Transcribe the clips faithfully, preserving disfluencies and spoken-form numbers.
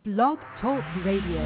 Blog Talk Radio.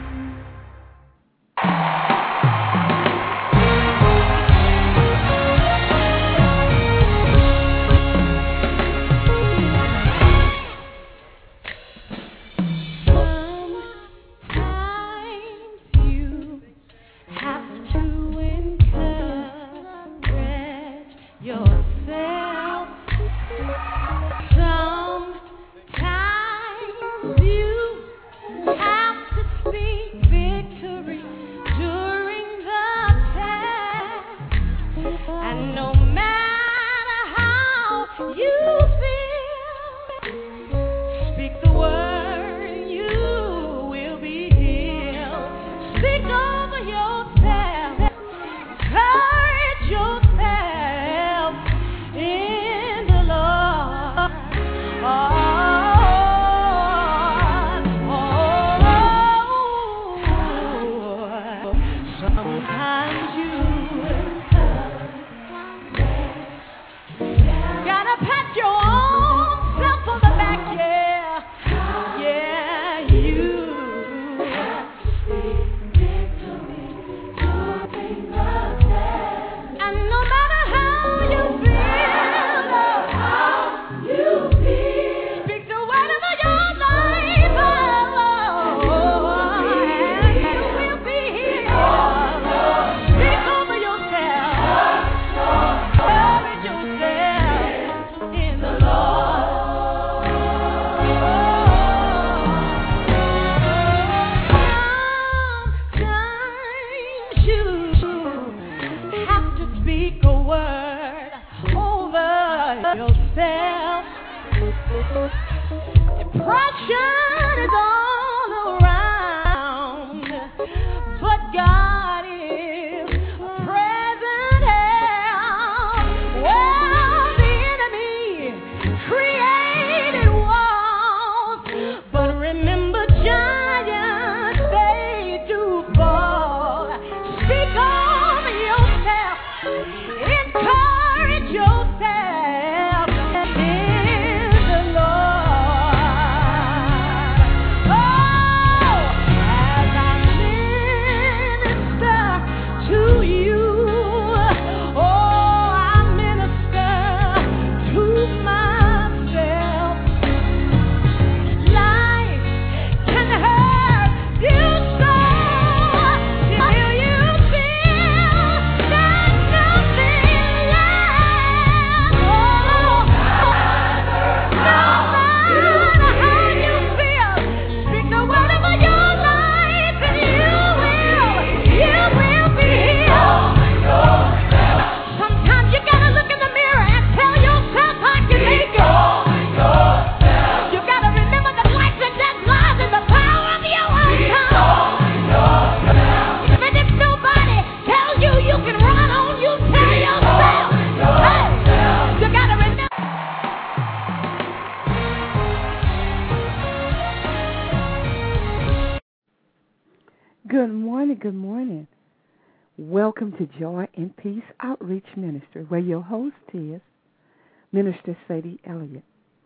Welcome to Joy and Peace Outreach Ministry, where your host is Minister Sadie Elliott.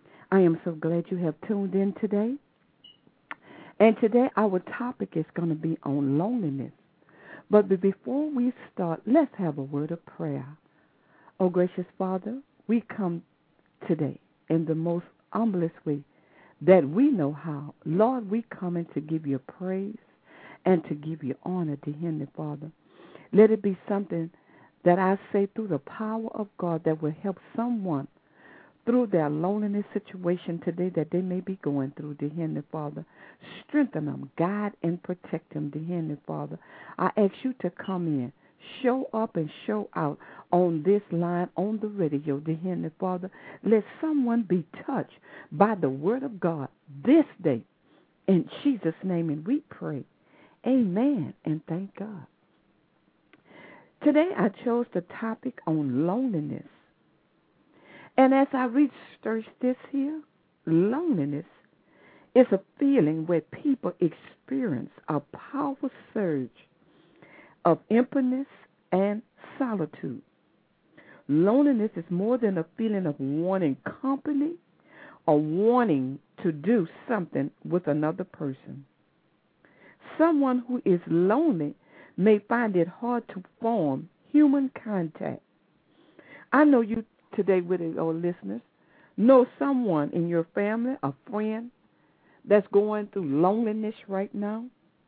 I am so glad you have tuned in today. And today our topic is going to be on loneliness. But before we start, let's have a word of prayer. Oh, gracious Father, we come today in the most humblest way that we know how. Lord, we come in to give you praise and to give you honor, dear Heavenly Father. Let it be something that I say through the power of God that will help someone through their loneliness situation today that they may be going through, dear Heavenly Father. Strengthen them, guide and protect them, dear Heavenly Father. I ask you to come in, show up and show out on this line, on the radio, dear Heavenly Father. Let someone be touched by the word of God this day. In Jesus' name, and we pray. Amen, and thank God. Today I chose the topic on loneliness. And as I researched this here, loneliness is a feeling where people experience a powerful surge of emptiness and solitude. Loneliness is more than a feeling of wanting company or wanting to do something with another person. Someone who is lonely may find it hard to form human contact. I know you today, with it, old listeners, know someone in your family, a friend, that's going through loneliness right now.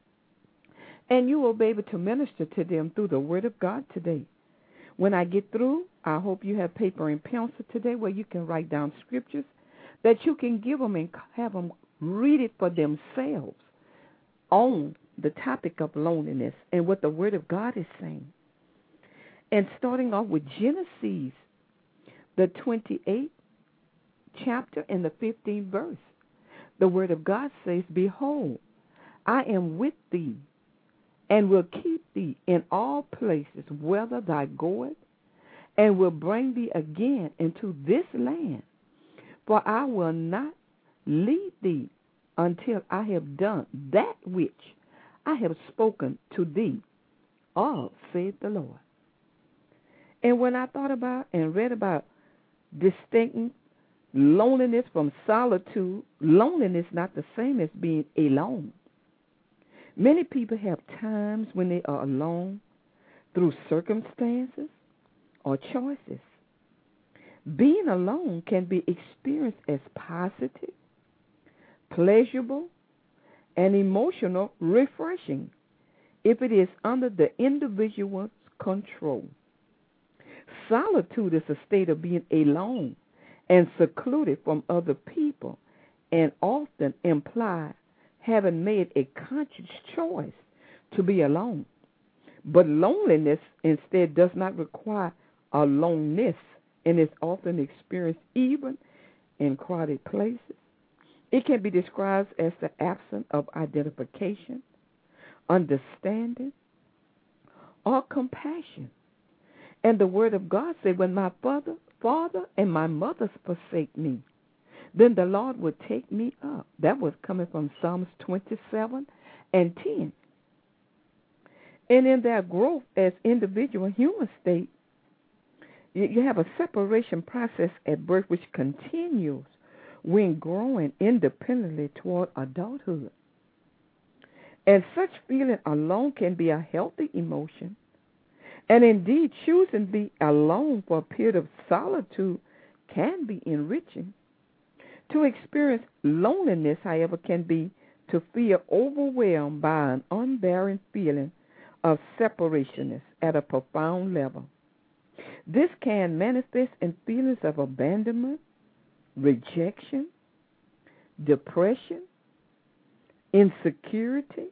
And you will be able to minister to them through the Word of God today. When I get through, I hope you have paper and pencil today where you can write down scriptures that you can give them and have them read it for themselves on the topic of loneliness and what the Word of God is saying. And starting off with Genesis, the twenty-eighth chapter and the fifteenth verse, the Word of God says, "Behold, I am with thee, and will keep thee in all places whither thou goest, and will bring thee again into this land. For I will not leave thee until I have done that which I have spoken to thee of, saith the Lord." And when I thought about and read about distinguishing loneliness from solitude, loneliness not the same as being alone. Many people have times when they are alone through circumstances or choices. Being alone can be experienced as positive, pleasurable, and emotional refreshing if it is under the individual's control. Solitude is a state of being alone and secluded from other people, and often imply having made a conscious choice to be alone. But loneliness instead does not require aloneness and is often experienced even in crowded places. It can be described as the absence of identification, understanding, or compassion. And the Word of God said, "When my father, father and my mother forsake me, then the Lord would take me up." That was coming from Psalms twenty-seven and ten. And in their growth as individual human state, you have a separation process at birth which continues when growing independently toward adulthood. And such feeling alone can be a healthy emotion. And indeed, choosing to be alone for a period of solitude can be enriching. To experience loneliness, however, can be to feel overwhelmed by an unbearing feeling of separation at a profound level. This can manifest in feelings of abandonment, rejection, depression, insecurity,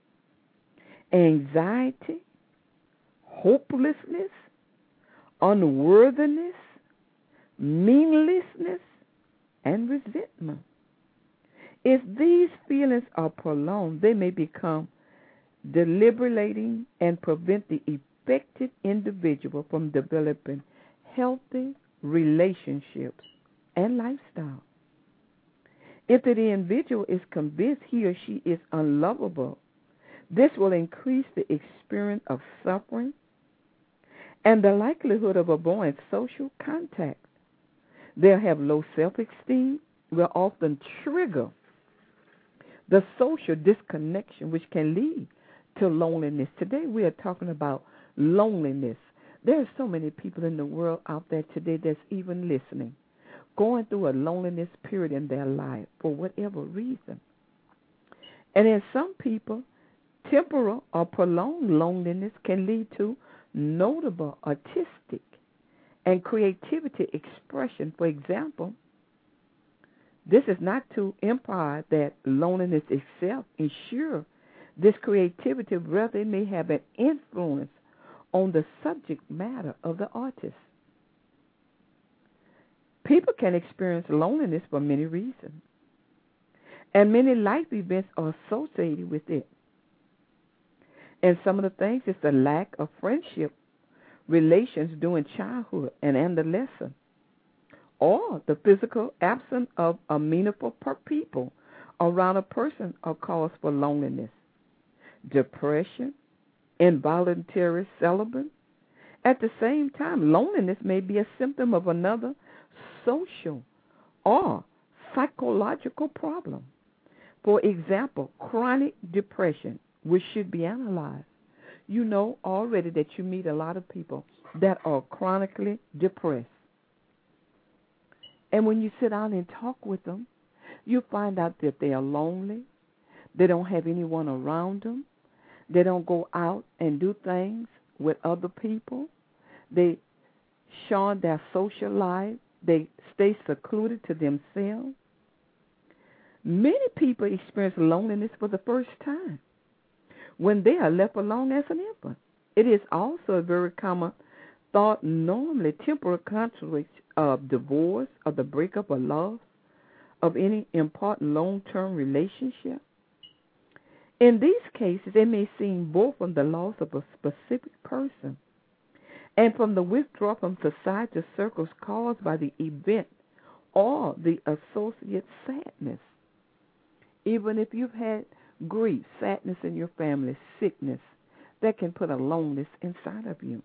anxiety, hopelessness, unworthiness, meaninglessness, and resentment. If these feelings are prolonged, they may become debilitating and prevent the effective individual from developing healthy relationships and lifestyle. If the individual is convinced he or she is unlovable, this will increase the experience of suffering and the likelihood of avoiding social contact. They'll have low self-esteem, will often trigger the social disconnection, which can lead to loneliness. Today we are talking about loneliness. There are so many people in the world out there today that's even listening, going through a loneliness period in their life for whatever reason. And in some people, temporal or prolonged loneliness can lead to notable artistic and creativity expression. For example, this is not to imply that loneliness itself ensures this creativity, rather it may have an influence on the subject matter of the artist. People can experience loneliness for many reasons, and many life events are associated with it. And some of the things is the lack of friendship relations during childhood and adolescence, or the physical absence of a meaningful per people around a person are cause for loneliness. Depression, involuntary celibacy. At the same time, loneliness may be a symptom of another social or psychological problem. For example, chronic depression, which should be analyzed. You know already that you meet a lot of people that are chronically depressed. And when you sit down and talk with them, you find out that they are lonely. They don't have anyone around them. They don't go out and do things with other people. They shun their social life. They stay secluded to themselves. Many people experience loneliness for the first time when they are left alone as an infant. It is also a very common thought, normally temporary consequence of divorce, of the breakup of love, of any important long-term relationship. In these cases, it may seem both from the loss of a specific person and from the withdrawal from societal circles caused by the event or the associated sadness. Even if you've had grief, sadness in your family, sickness, that can put a loneliness inside of you.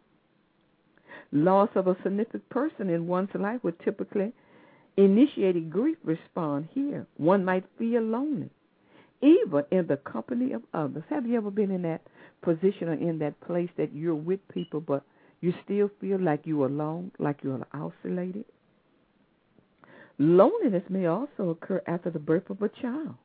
Loss of a significant person in one's life would typically initiate a grief response here. One might feel lonely, even in the company of others. Have you ever been in that position or in that place that you're with people, but you still feel like you're alone, like you're isolated? Loneliness may also occur after the birth of a child.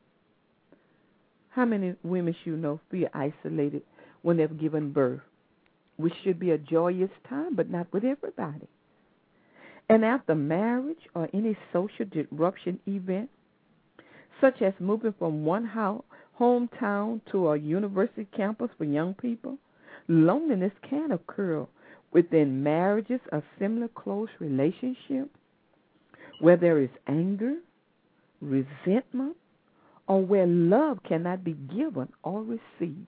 How many women you know feel isolated when they've given birth? Which should be a joyous time, but not with everybody. And after marriage or any social disruption event, such as moving from one house, hometown to a university campus for young people, loneliness can occur within marriages or similar close relationships where there is anger, resentment, or where love cannot be given or received.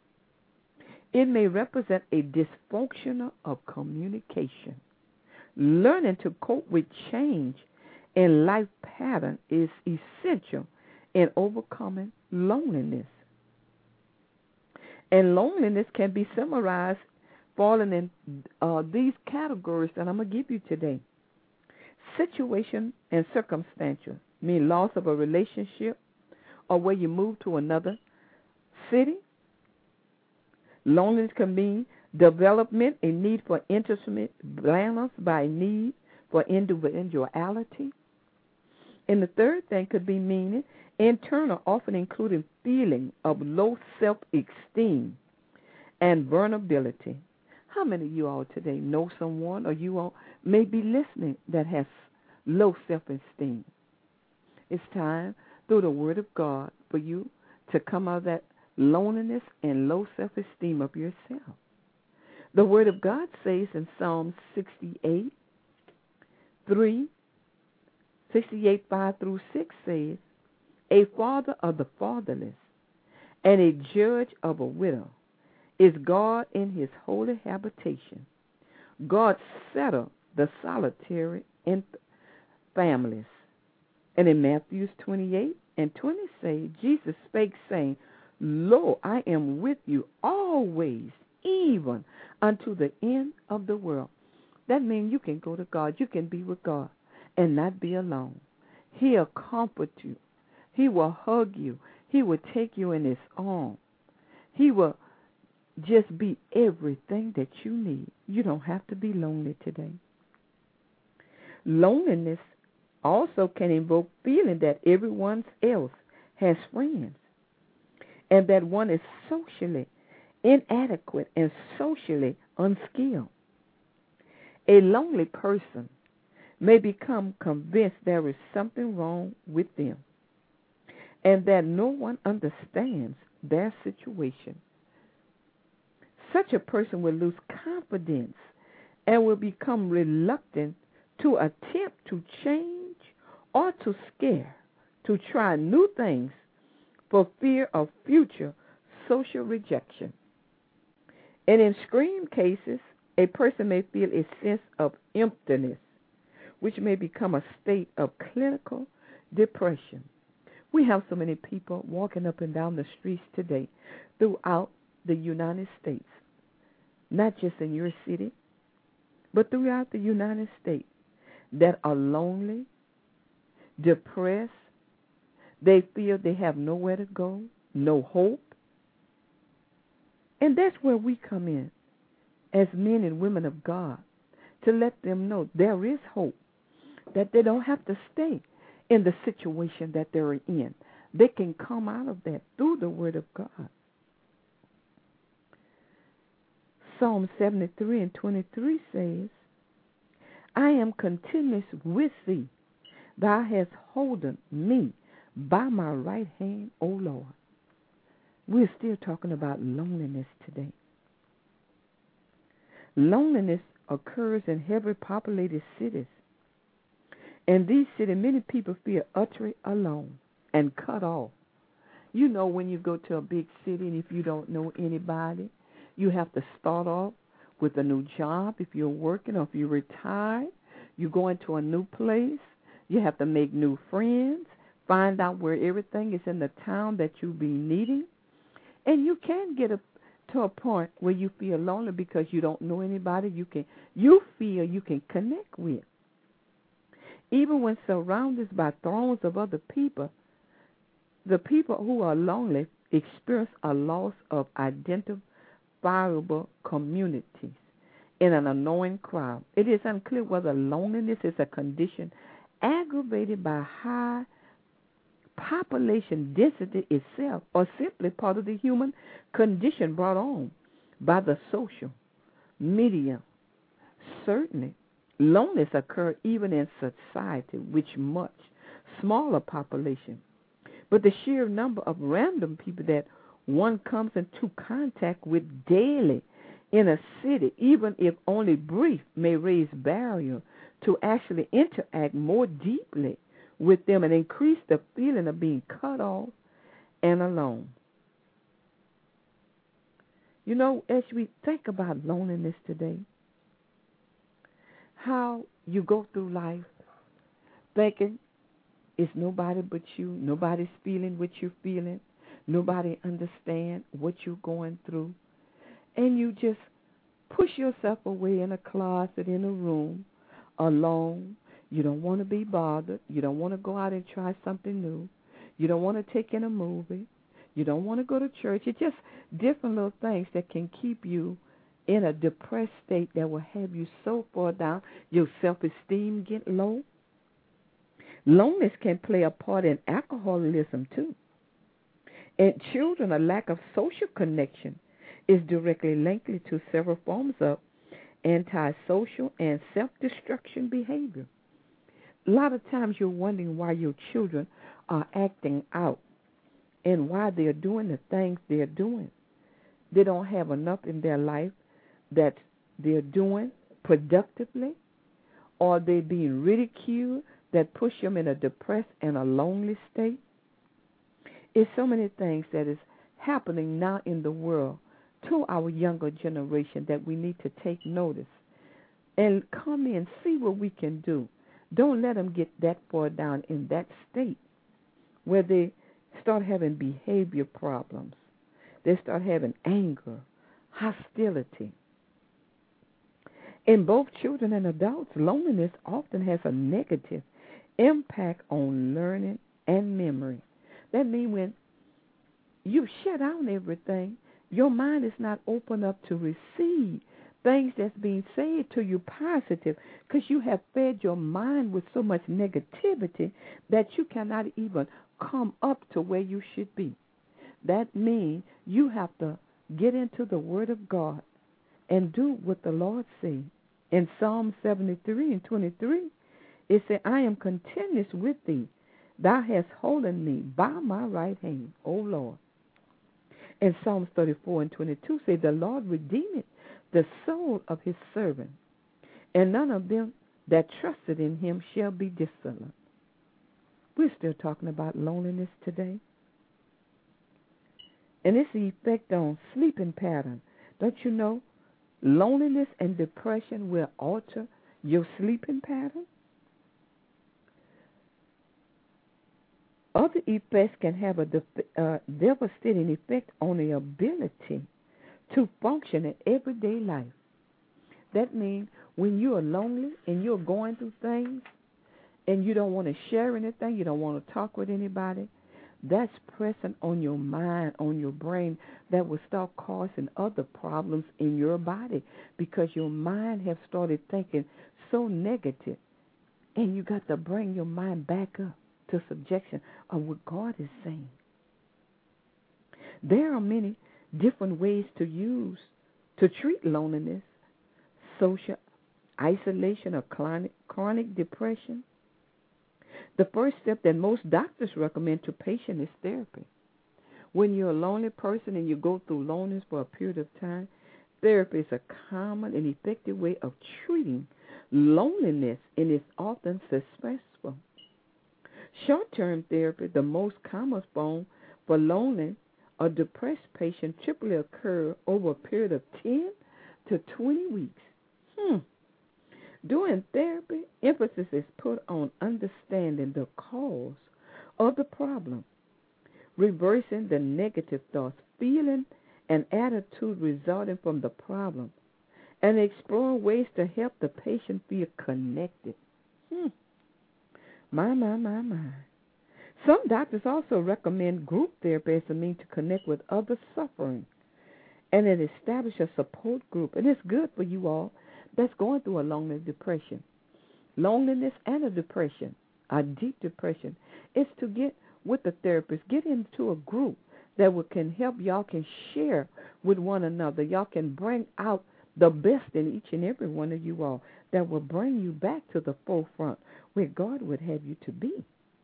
It may represent a dysfunction of communication. Learning to cope with change in life pattern is essential in overcoming loneliness. And loneliness can be summarized falling in uh, these categories that I'm going to give you today. Situation and circumstantial, mean loss of a relationship or where you move to another city. Loneliness can mean development, a need for intimate balance by a need for individuality. And the third thing could be meaning internal, often including feeling of low self-esteem and vulnerability. How many of you all today know someone or you all may be listening that has low self-esteem? It's time through the Word of God for you to come out of that loneliness and low self-esteem of yourself. The Word of God says in Psalm sixty-eight, three, sixty-eight, five through six says, a father of the fatherless and a judge of a widow is God in his holy habitation. God settled the solitary in families. And in Matthew twenty-eight and twenty say, Jesus spake, saying, Lo, I am with you always, even unto the end of the world. That means you can go to God. You can be with God and not be alone. He'll comfort you. He will hug you. He will take you in his arms. He will just be everything that you need. You don't have to be lonely today. Loneliness also can invoke feeling that everyone else has friends and that one is socially inadequate and socially unskilled. A lonely person may become convinced there is something wrong with them and that no one understands their situation. Such a person will lose confidence and will become reluctant to attempt to change or to scare, to try new things for fear of future social rejection. And in extreme cases, a person may feel a sense of emptiness, which may become a state of clinical depression. We have so many people walking up and down the streets today throughout the United States, not just in your city, but throughout the United States, that are lonely, depressed, They feel they have nowhere to go, no hope. And that's where we come in as men and women of God, to let them know there is hope, that they don't have to stay in the situation that they're in. They can come out of that through the Word of God. Psalm seventy-three and twenty-three says, I am continuous with thee. Thou hast holden me by my right hand, O Lord. We're still talking about loneliness today. Loneliness occurs in heavily populated cities. In these cities, many people feel utterly alone and cut off. You know, when you go to a big city and if you don't know anybody, you have to start off with a new job. If you're working or if you're retired, you go into a new place. You have to make new friends, find out where everything is in the town that you'll be needing. And you can get a, to a point where you feel lonely because you don't know anybody you can you feel you can connect with. Even when surrounded by throngs of other people, the people who are lonely experience a loss of identifiable communities in an annoying crowd. It is unclear whether loneliness is a condition aggravated by high population density itself, or simply part of the human condition brought on by the social media. Certainly, loneliness occurs even in society, which much smaller population. But the sheer number of random people that one comes into contact with daily in a city, even if only brief, may raise barrier to actually interact more deeply with them and increase the feeling of being cut off and alone. You know, as we think about loneliness today, how you go through life thinking it's nobody but you, nobody's feeling what you're feeling, nobody understands what you're going through, and you just push yourself away in a closet, in a room, alone. You don't want to be bothered. You don't want to go out and try something new. You don't want to take in a movie. You don't want to go to church. It's just different little things that can keep you in a depressed state that will have you so far down, your self-esteem get low. Loneliness can play a part in alcoholism, too. In children, a lack of social connection is directly linked to several forms of antisocial and self-destruction behavior. A lot of times you're wondering why your children are acting out and why they're doing the things they're doing. They don't have enough in their life that they're doing productively, or they're being ridiculed that push them in a depressed and a lonely state. It's so many things that is happening now in the world to our younger generation that we need to take notice and come in, see what we can do. Don't let them get that far down in that state where they start having behavior problems. They start having anger, hostility. In both children and adults, loneliness often has a negative impact on learning and memory. That means when you shut down everything, your mind is not open up to receive things that's being said to you positive, because you have fed your mind with so much negativity that you cannot even come up to where you should be. That means you have to get into the Word of God and do what the Lord says. In Psalm seventy-three and twenty-three, it says, I am continuous with thee. Thou hast holden me by my right hand, O Lord. And Psalms thirty-four and twenty-two say, the Lord redeemeth the soul of his servant, and none of them that trusted in him shall be desolate. We're still talking about loneliness today. And it's the effect on sleeping pattern. Don't you know loneliness and depression will alter your sleeping pattern? Other effects can have a def- uh, devastating effect on the ability to function in everyday life. That means when you are lonely and you're going through things and you don't want to share anything, you don't want to talk with anybody, that's pressing on your mind, on your brain, that will start causing other problems in your body because your mind has started thinking so negative. And you got to bring your mind back up to subjection of what God is saying. There are many different ways to use to treat loneliness, social isolation, or chronic, chronic depression. The first step that most doctors recommend to patients is therapy. When you're a lonely person and you go through loneliness for a period of time, therapy is a common and effective way of treating loneliness, and is often successful. Short-term therapy, the most common form for lonely or depressed patients, typically occur over a period of ten to twenty weeks. Hmm. During therapy, emphasis is put on understanding the cause of the problem, reversing the negative thoughts, feeling, and attitude resulting from the problem, and exploring ways to help the patient feel connected. Hmm. My, my, my, my. Some doctors also recommend group therapy as a means to connect with others suffering, and it establish a support group. And it's good for you all that's going through a loneliness depression. Loneliness and a depression, a deep depression, is to get with the therapist, get into a group that will, can help y'all can share with one another. Y'all can bring out the best in each and every one of you all that will bring you back to the forefront where God would have you to be.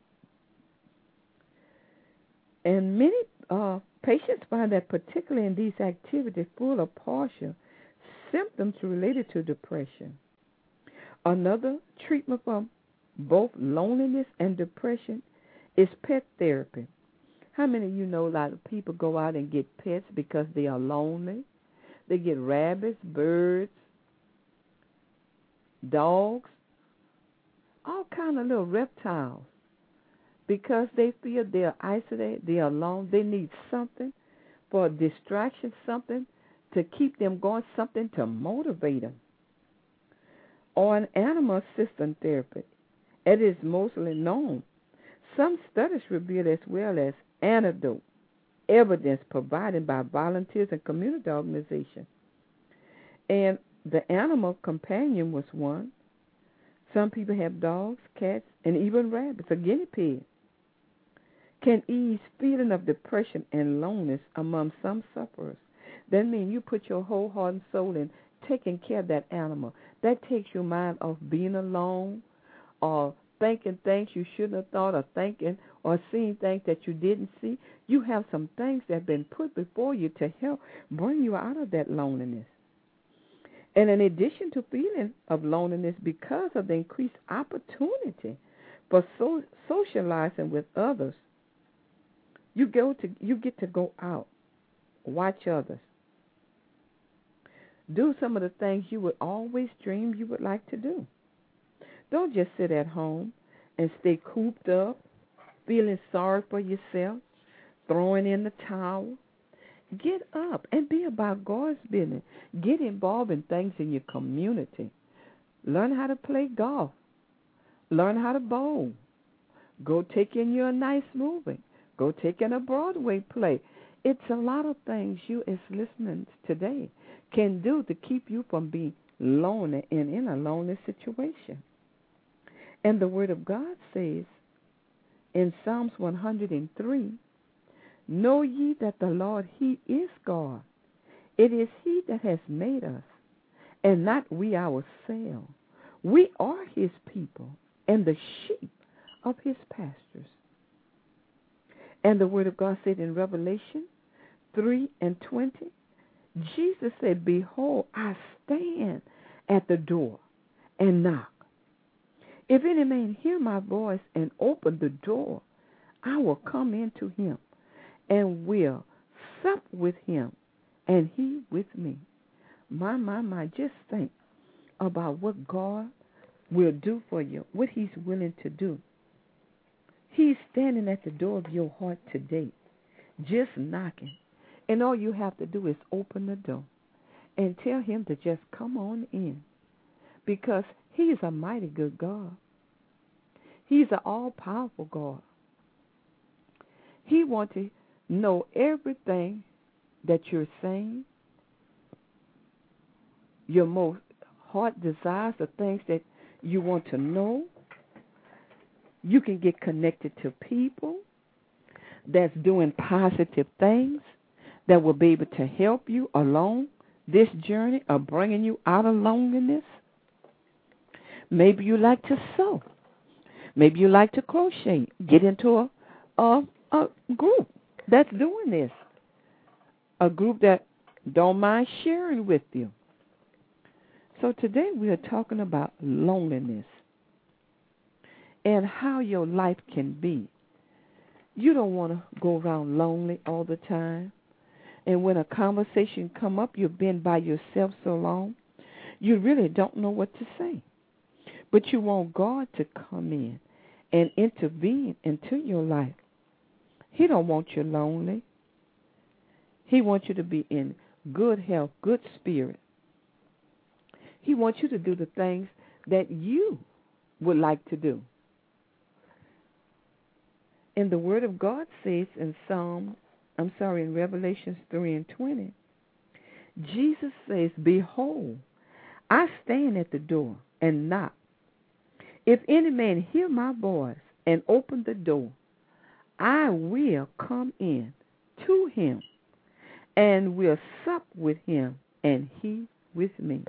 And many uh, patients find that particularly in these activities, full or partial, symptoms related to depression. Another treatment for both loneliness and depression is pet therapy. How many of you know a lot of people go out and get pets because they are lonely? They get rabbits, birds, dogs, all kind of little reptiles because they feel they're isolated, they're alone. They need something for a distraction, something to keep them going, something to motivate them. Or an animal assistant therapy. It is mostly known. Some studies reveal as well as anecdote evidence provided by volunteers and community organizations. And the animal companion was one. Some people have dogs, cats, and even rabbits, a guinea pig. Can ease feeling of depression and loneliness among some sufferers. That means you put your whole heart and soul in taking care of that animal. That takes your mind off being alone or thinking things you shouldn't have thought or thinking or seeing things that you didn't see. You have some things that have been put before you to help bring you out of that loneliness. And in addition to feeling of loneliness because of the increased opportunity for so, socializing with others, you go to you get to go out, watch others, do some of the things you would always dream you would like to do. Don't just sit at home and stay cooped up, feeling sorry for yourself, throwing in the towel. Get up and be about God's business. Get involved in things in your community. Learn how to play golf. Learn how to bowl. Go take in your nice movie. Go take in a Broadway play. It's a lot of things you as listeners today can do to keep you from being lonely and in a lonely situation. And the Word of God says in Psalms one hundred three, know ye that the Lord, He is God. It is He that has made us, and not we ourselves. We are His people and the sheep of His pastures. And the Word of God said in Revelation three and twenty, Jesus said, behold, I stand at the door and knock. If any man hear my voice and open the door, I will come into him and will sup with him and he with me. My, my, my, just think about what God will do for you, what He's willing to do. He's standing at the door of your heart today, just knocking. And all you have to do is open the door and tell Him to just come on in, because He's a mighty good God. He's an all-powerful God. He wants to know everything that you're saying, your most heart desires, the things that you want to know. You can get connected to people that's doing positive things that will be able to help you along this journey of bringing you out of loneliness. Maybe you like to sew. Maybe you like to crochet. Get into a, a, a group that's doing this. A group that don't mind sharing with you. So today we are talking about loneliness and how your life can be. You don't want to go around lonely all the time. And when a conversation come up, you've been by yourself so long, you really don't know what to say. But you want God to come in and intervene into your life. He don't want you lonely. He wants you to be in good health, good spirit. He wants you to do the things that you would like to do. And the Word of God says in Psalm, I'm sorry, in Revelations three and twenty, Jesus says, behold, I stand at the door and knock. If any man hear my voice and open the door, I will come in to him and will sup with him and he with me.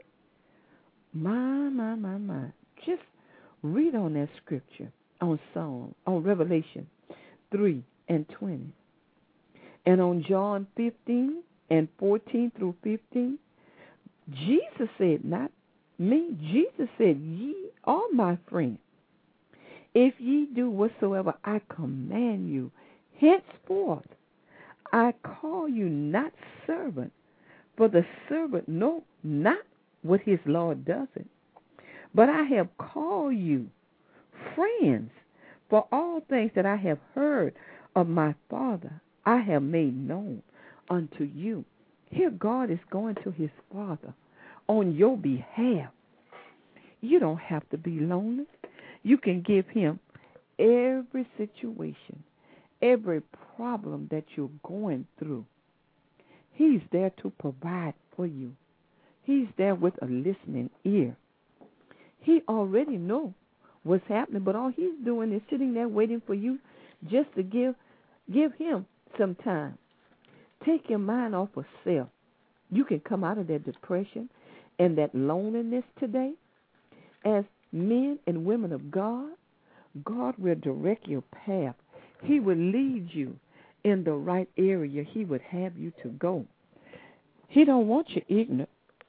My, my, my, my. Just read on that scripture on Psalm, on Revelation three and twenty. And on John fifteen and fourteen through fifteen, Jesus said, not me, Jesus said, ye are my friends, if ye do whatsoever I command you. Henceforth I call you not servant, for the servant know not what his Lord doeth. But I have called you friends, for all things that I have heard of my Father I have made known unto you. Here God is going to his Father on your behalf. You don't have to be lonely. You can give him every situation, every problem that you're going through. He's there to provide for you. He's there with a listening ear. He already knows what's happening, but all he's doing is sitting there waiting for you just to give give him some time. Take your mind off of self. You can come out of that depression and that loneliness today. As men and women of God, God will direct your path. He will lead you in the right area he would have you to go. He don't want you ignorant,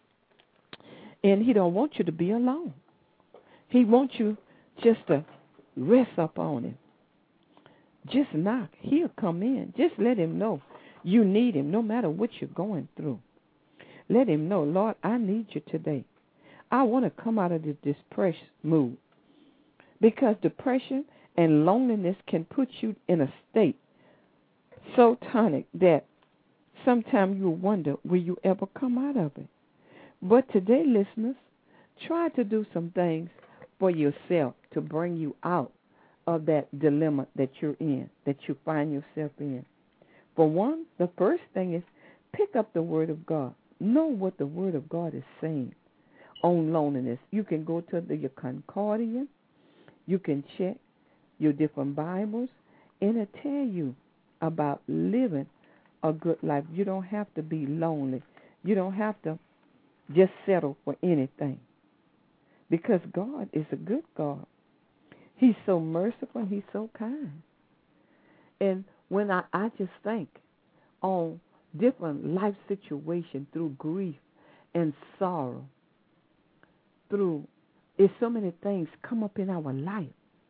and he don't want you to be alone. He wants you just to rest up on him. Just knock. He'll come in. Just let him know you need him no matter what you're going through. Let him know, Lord, I need you today. I want to come out of this depressed mood. Because depression and loneliness can put you in a state so tonic that sometimes you wonder, will you ever come out of it? But today, listeners, try to do some things for yourself to bring you out of that dilemma that you're in, that you find yourself in. For one, the first thing is pick up the Word of God. Know what the Word of God is saying on loneliness. You can go to the, your Concordia. You can check your different Bibles, and it'll tell you about living a good life. You don't have to be lonely. You don't have to just settle for anything, because God is a good God. He's so merciful and he's so kind. And when I, I just think on different life situations through grief and sorrow, through, it's so many things come up in our life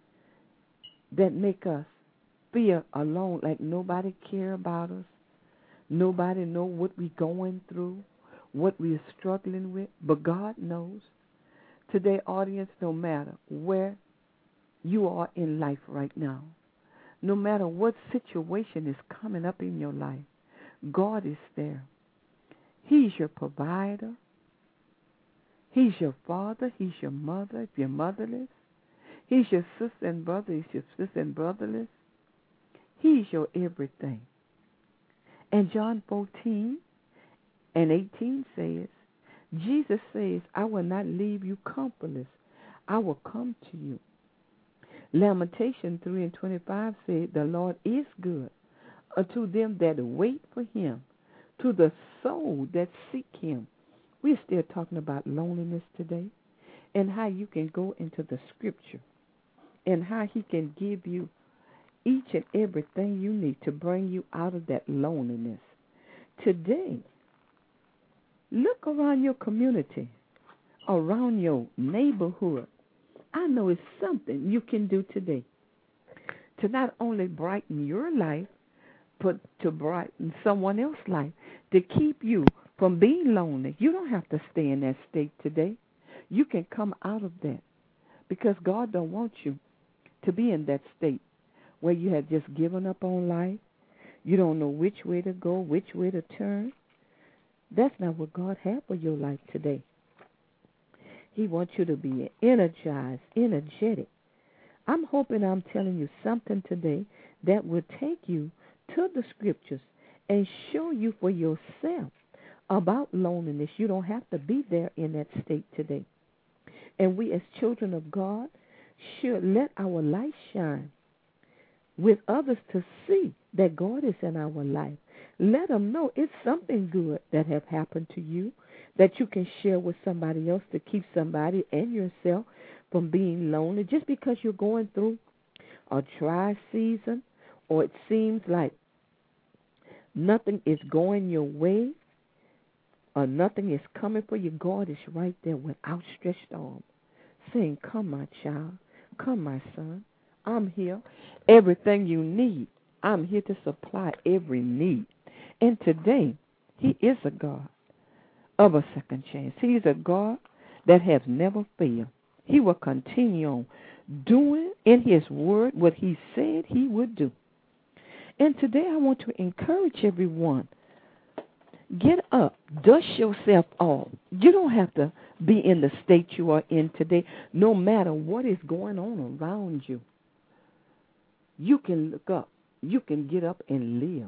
that make us feel alone, like nobody care about us. Nobody know what we're going through, what we're struggling with, but God knows. Today, audience, no matter where you are in life right now, no matter what situation is coming up in your life, God is there. He's your provider. He's your father. He's your mother, if you're motherless. He's your sister and brother. He's your sister and brotherless. He's your everything. And John fourteen and eighteen says, Jesus says, I will not leave you comfortless. I will come to you. Lamentation three and twenty-five said, the Lord is good unto them that wait for him, to the soul that seek him. We're still talking about loneliness today and how you can go into the scripture and how he can give you each and everything you need to bring you out of that loneliness. Today, look around your community, around your neighborhood. I know it's something you can do today to not only brighten your life, but to brighten someone else's life, to keep you from being lonely. You don't have to stay in that state today. You can come out of that because God don't want you to be in that state where you have just given up on life. You don't know which way to go, which way to turn. That's not what God has for your life today. He wants you to be energized, energetic. I'm hoping I'm telling you something today that will take you to the scriptures and show you for yourself about loneliness. You don't have to be there in that state today. And we as children of God should let our light shine with others to see that God is in our life. Let them know it's something good that have happened to you that you can share with somebody else to keep somebody and yourself from being lonely. Just because you're going through a dry season or it seems like nothing is going your way or nothing is coming for you, God is right there with outstretched arms saying, come, my child. Come, my son. I'm here. Everything you need, I'm here to supply every need. And today, he is a God of a second chance. He is a God that has never failed. He will continue on doing in his word what he said he would do. And today I want to encourage everyone, get up, dust yourself off. You don't have to be in the state you are in today, no matter what is going on around you. You can look up. You can get up and live.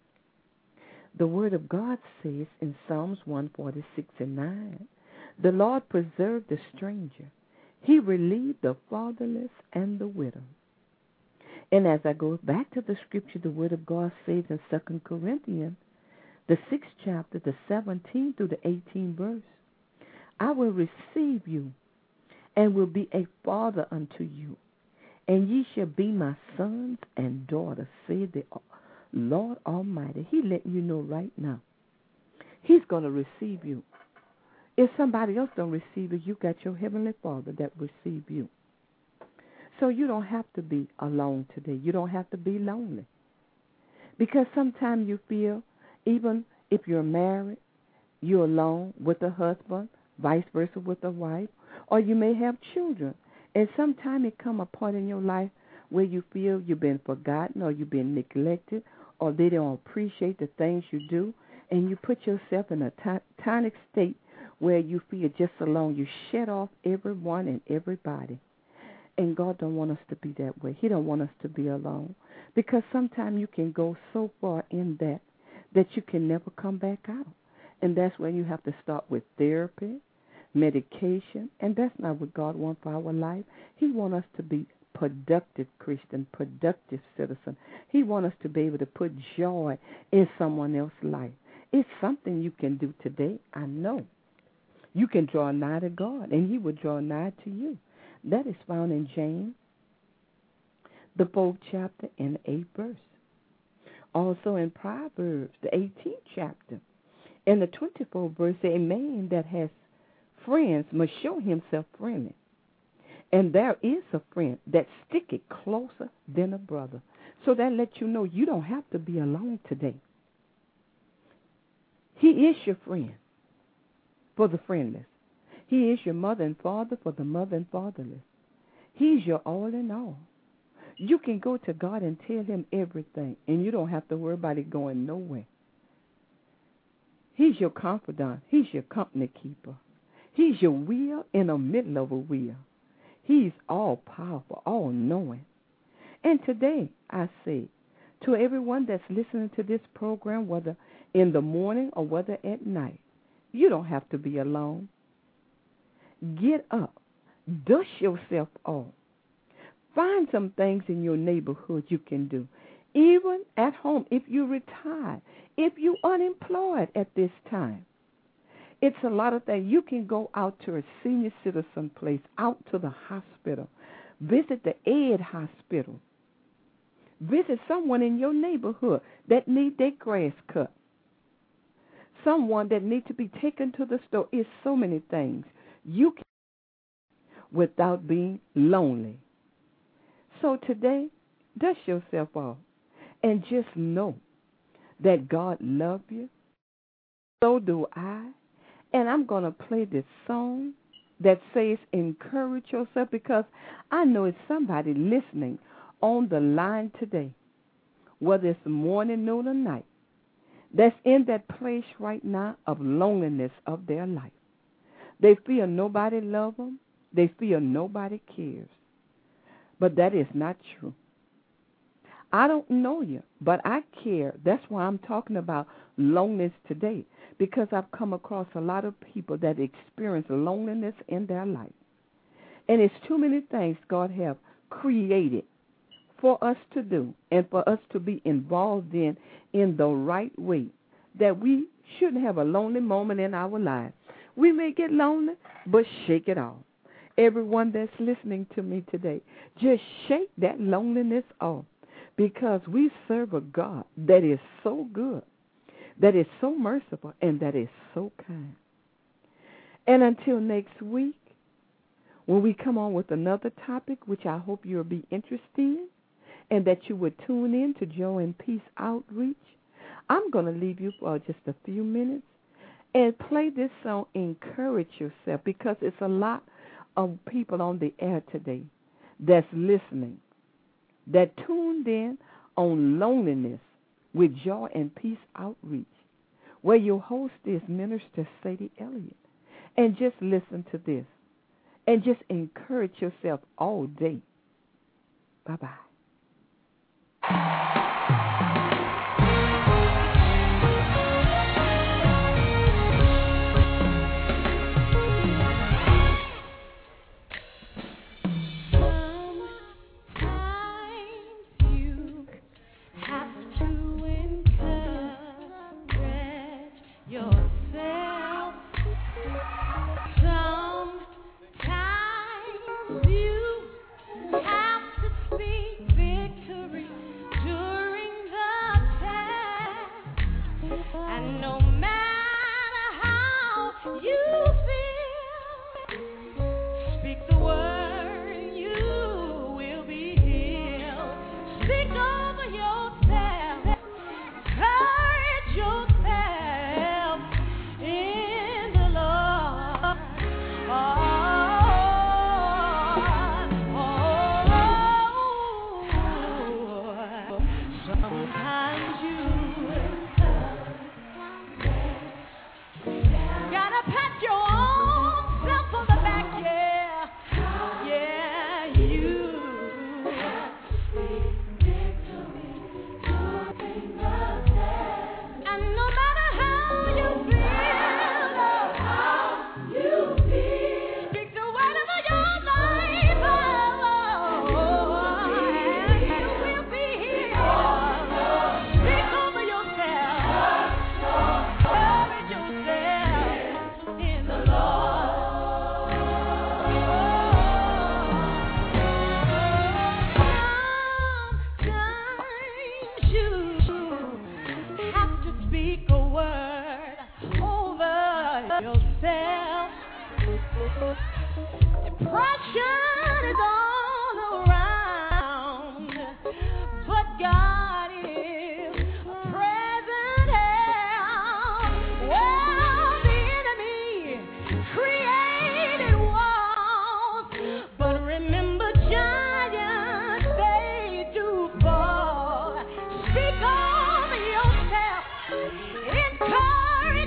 The word of God says in Psalms one forty-six and nine, the Lord preserved the stranger. He relieved the fatherless and the widow. And as I go back to the scripture, the word of God says in Second Corinthians, the sixth chapter, the seventeenth through the eighteenth verse, I will receive you and will be a father unto you, and ye shall be my sons and daughters, said the Lord Almighty. He letting you know right now. He's going to receive you. If somebody else don't receive you, you got your heavenly Father that will receive you. So you don't have to be alone today. You don't have to be lonely. Because sometimes you feel, even if you're married, you're alone with a husband, vice versa with a wife, or you may have children. And sometimes it come a point in your life where you feel you've been forgotten or you've been neglected or they don't appreciate the things you do, and you put yourself in a t- tonic state where you feel just alone. You shut off everyone and everybody. And God don't want us to be that way. He don't want us to be alone. Because sometimes you can go so far in that that you can never come back out. And that's when you have to start with therapy, medication, and that's not what God wants for our life. He wants us to be productive Christian, productive citizen. He wants us to be able to put joy in someone else's life. It's something you can do today, I know. You can draw nigh to God, and he will draw nigh to you. That is found in James, the fourth chapter and the eighth verse. Also in Proverbs, the eighteenth chapter, and the twenty-fourth verse, a man that has friends must show himself friendly. And there is a friend that sticketh closer than a brother. So that lets you know you don't have to be alone today. He is your friend for the friendless. He is your mother and father for the mother and fatherless. He's your all in all. You can go to God and tell him everything, and you don't have to worry about it going nowhere. He's your confidant. He's your company keeper. He's your wheel in the middle of a wheel. He's all powerful, all knowing. And today, I say, To everyone that's listening to this program, whether in the morning or whether at night, you don't have to be alone. Get up. Dust yourself off. Find some things in your neighborhood you can do. Even at home, if you're retired, if you're unemployed at this time. It's a lot of things. You can go out to a senior citizen place, out to the hospital, visit the Ed Hospital, visit someone in your neighborhood that need their grass cut, someone that needs to be taken to the store. It's so many things you can do without being lonely. So today, dust yourself off and just know that God loves you. So do I. And I'm going to play this song that says encourage yourself, because I know it's somebody listening on the line today, whether it's morning, noon, or night, that's in that place right now of loneliness of their life. They feel nobody loves them. They feel nobody cares. But that is not true. I don't know you, but I care. That's why I'm talking about loneliness today, because I've come across a lot of people that experience loneliness in their life. And it's too many things God have created for us to do and for us to be involved in in the right way, that we shouldn't have a lonely moment in our lives. We may get lonely, but shake it off. Everyone that's listening to me today, just shake that loneliness off, because we serve a God that is so good, that is so merciful, and that is so kind. And until next week, when we come on with another topic, which I hope you'll be interested in, and that you would tune in to Joy and Peace Outreach, I'm going to leave you for just a few minutes and play this song, Encourage Yourself, because it's a lot of people on the air today that's listening, that tuned in on Loneliness with Joy and Peace Outreach, where your host is Minister Sadie Elliott. And just listen to this and just encourage yourself all day. Bye-bye.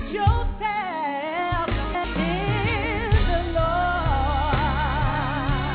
Yourself in the Lord.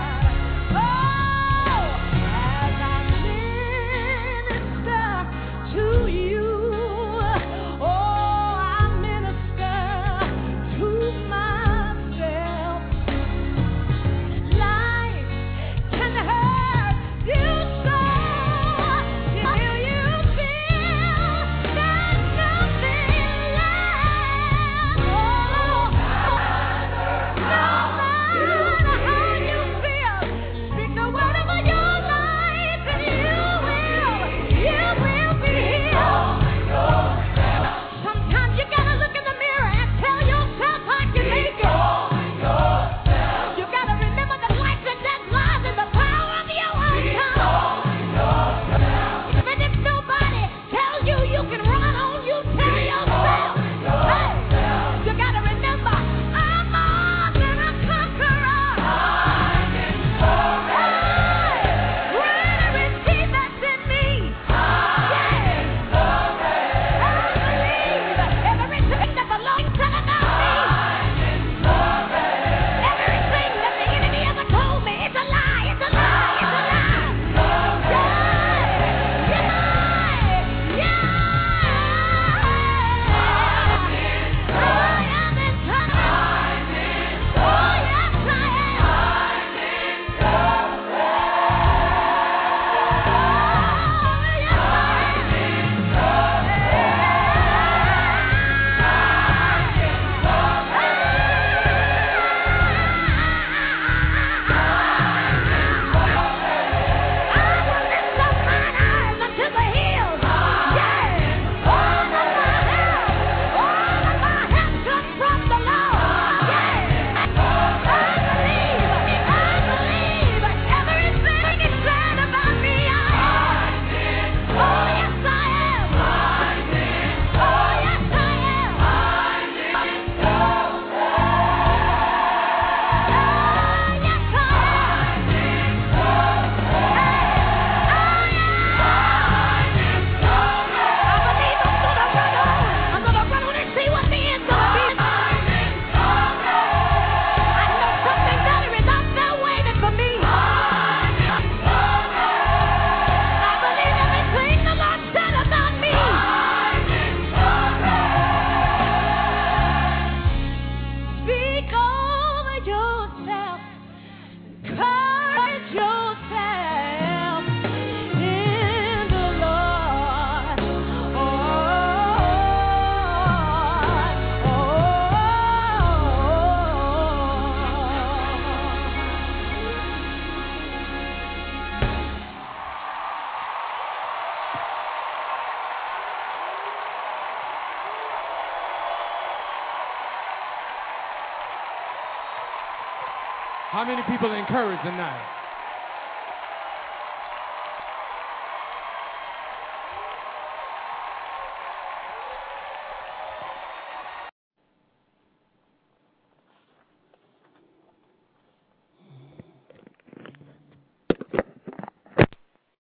How many people are encouraged tonight?